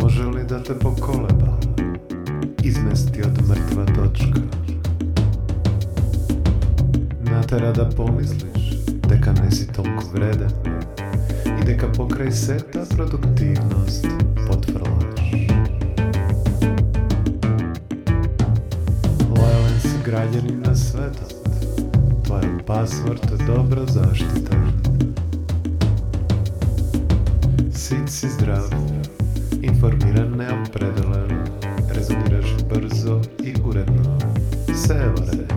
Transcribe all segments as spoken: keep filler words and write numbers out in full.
Može li da te pokoleba, izmesti od mrtva točka, natera da pomisliš deka nesi toliko vredan i deka pokraj seta produktivnost potvrlaš. Lojalan si građanin na svetu, tvoj pasvort dobro zaštitan. Sit si zdrav, informiran, neopredelen, rezoniraš brzo i uredno. Sve u red.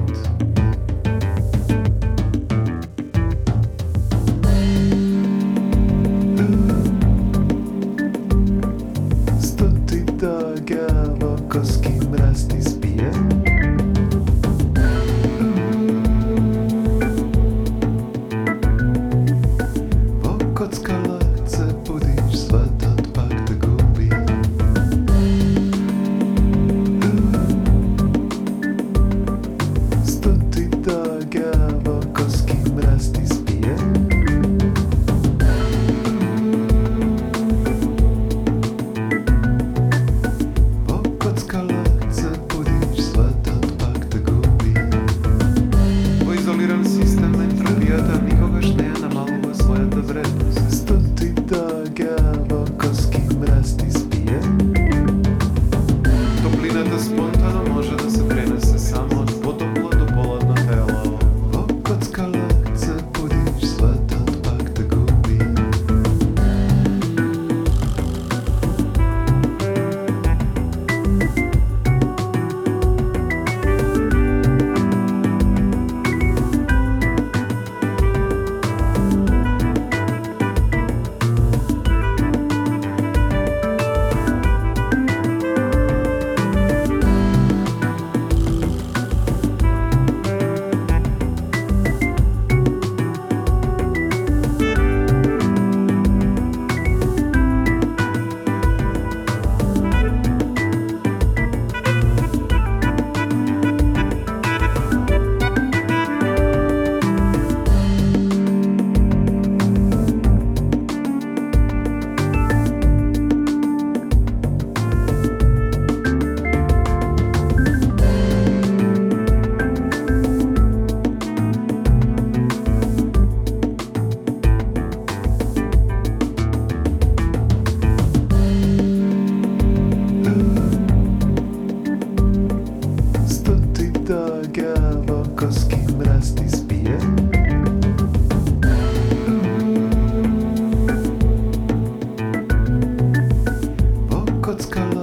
Stoti toga oko s kim rasti spije. Pokockala se budiš svetat pak te gubi. Stoti toga oko s kim rasti spije. Pokockala se budiš svetat pak te gubi. U izoliran sistem entropijata nikoga šteja namaluje svojata vrednost. Stoti toga oko s kim rasti spije. Toplina da spontano može da se prenese samo od potopla do poladna tela. Pokockala se budiš svetat pak te gubi. Stoti toga oko s kim rasti spije. Pokockala